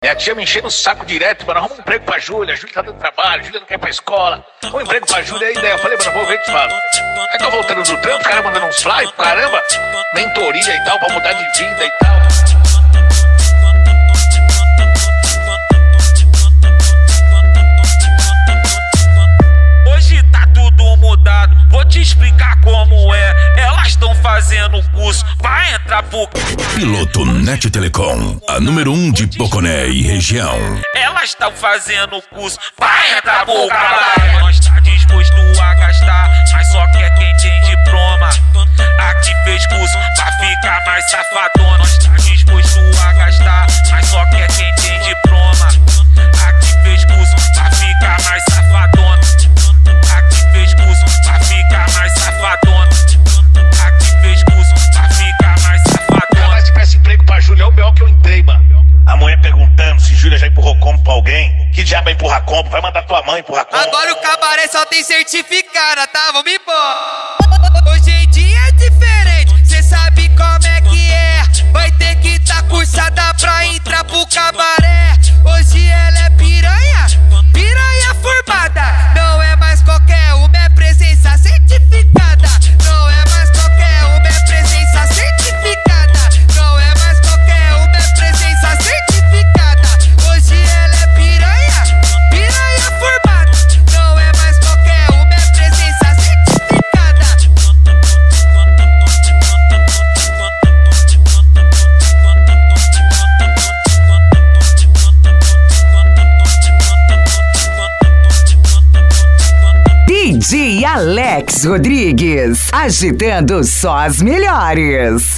Minha tia me enchendo o saco direto, mano, arruma um emprego pra Júlia, a Júlia tá dando trabalho, a Júlia não quer ir pra escola. Arruma um emprego pra Júlia, aí ideia. Eu falei, mano, vou ver o que falo. Aí tô voltando do trampo, o cara mandando uns flyers, caramba, mentoria e tal, pra mudar de vida e tal. Hoje tá tudo mudado, vou te explicar como é. Elas estão fazendo curso, vai entrar pro Piloto Net Telecom, a número 1 de Poconé e região. Elas estão fazendo curso, vai entrar pro cabaré. Nós tá disposto a gastar, mas só quer quem tem diploma. Aqui fez curso pra ficar mais safadona. Nós tá disposto a gastar, mas só quer quem tem diploma. Aqui fez curso pra ficar mais safadona. Aqui fez curso pra ficar mais safadona. Aqui fez curso pra ficar mais safadona. Mas se peça emprego pra Júlia, é o B.O. que eu entrei, mano. A mulher perguntando se Júlia já empurrou combo pra alguém. Que diabo é empurrar combo? Vai mandar tua mãe empurrar combo. Agora o cabaré só tem certificada, tá? Vamos embora. Hoje em dia é diferente, cê sabe como é que é. Vai ter que tá cursada pra entrar pro cabaré. Hoje ela é piranha, piranha formada. Não é mais qualquer uma, é presença certificada. Não é mais qualquer uma, é presença certificada. Não é mais qualquer uma, é presença certificada. Hoje ela é piranha, piranha formada. Não é mais qualquer uma, é presença certificada. DJ Alex Rodrigues, agitando só as melhores.